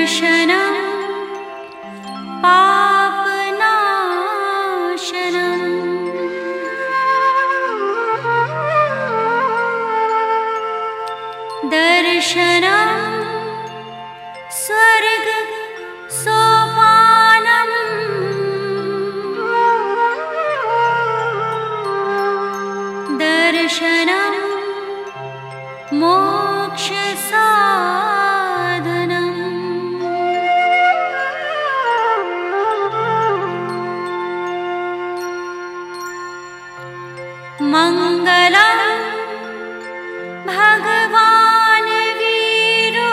दर्शनं पापनाशनं दर्शनं स्वर्ग सोपानं दर्शनं मोक्ष साधनं मंगलं भगवान वीरो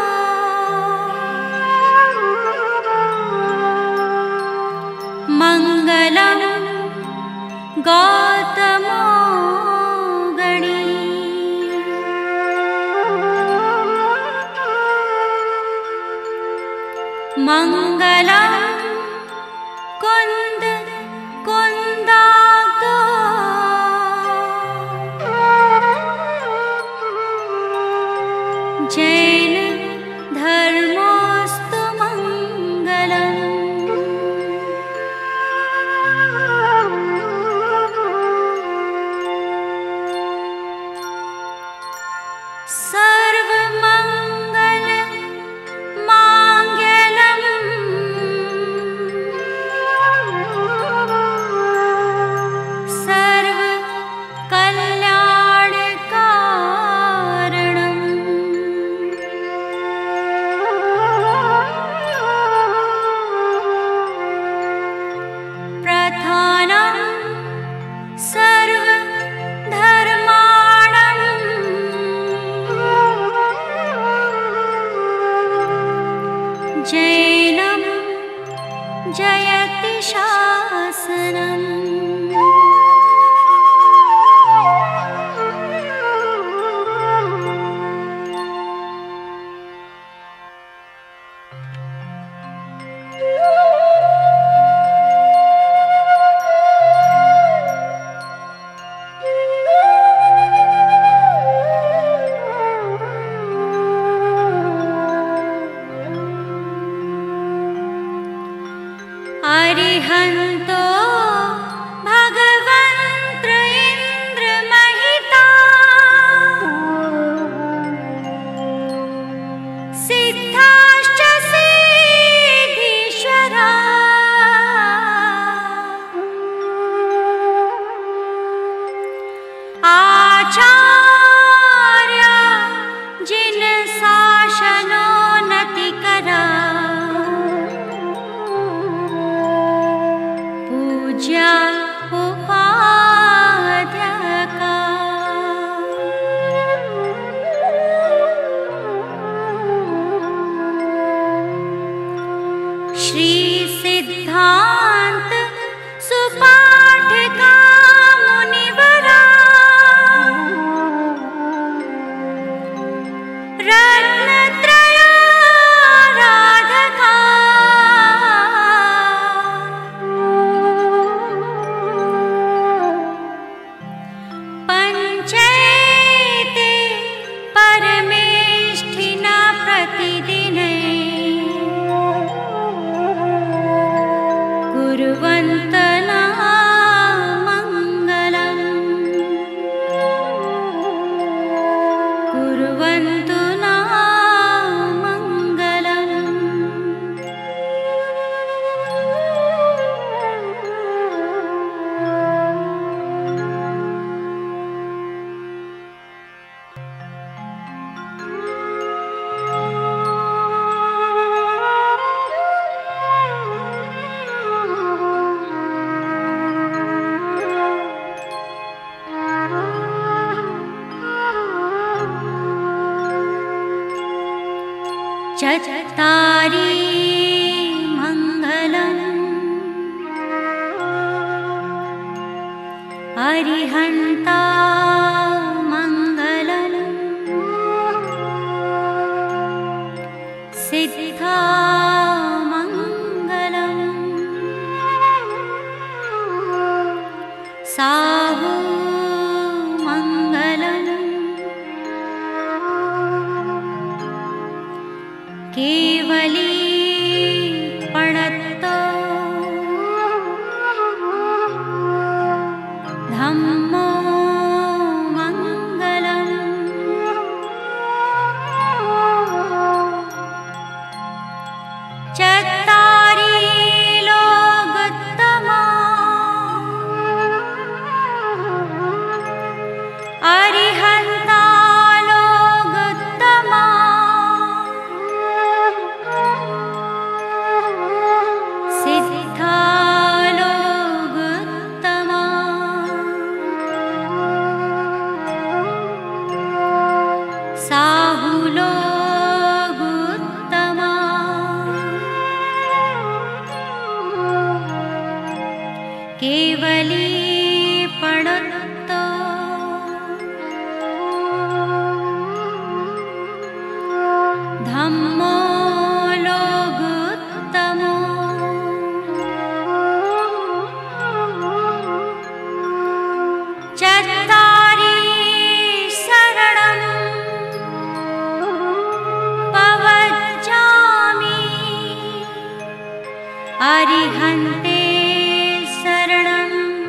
मंगलं गौतमो गणी मंगलं कुंद कुंदाक्तो जैन धर्मोस्तु मंगलम् सर्वमंगल मांगल्यम् सर्व कल्याणकारणम् प्रधानं सर्व धर्माणां जैनं जयति शासनम् अरिहन्तो भगवन्त इन्द्र महिता सिद्धाश्च सिद्धीश्वरा आचार्य जिन शासनोन्नतिकरा पूज्या उपाध्यका श्री सिद्धांत सुपाठिका मुनिवरा रत्नत्रयाराधका पंचैते परमेष्ठिना प्रतिदिने कुर्वन्तना मंगलम् कुर्वन्तु ना मंगलम् चत्तारि मंगलम् अरिहन्ता मंगलम् सिद्धा मंगलम् साहु मंगलम् केवली बहुलोगुत्तमा केवली पडत्तो धम्मो लोगुत्तमो चत्तारि शरणं पवज्जामि अरिहन्ते शरणं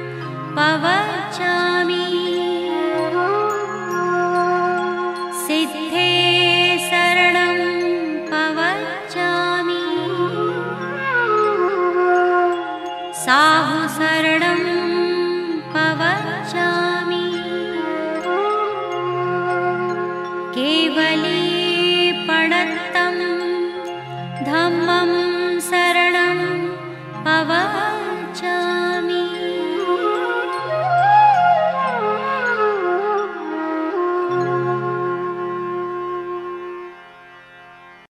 पवज्जामि सिद्धे शरणं पवज्जामि साहु शरणं पवज्जामि केवली पडत्तं धम्मं शरणं पवज्जामि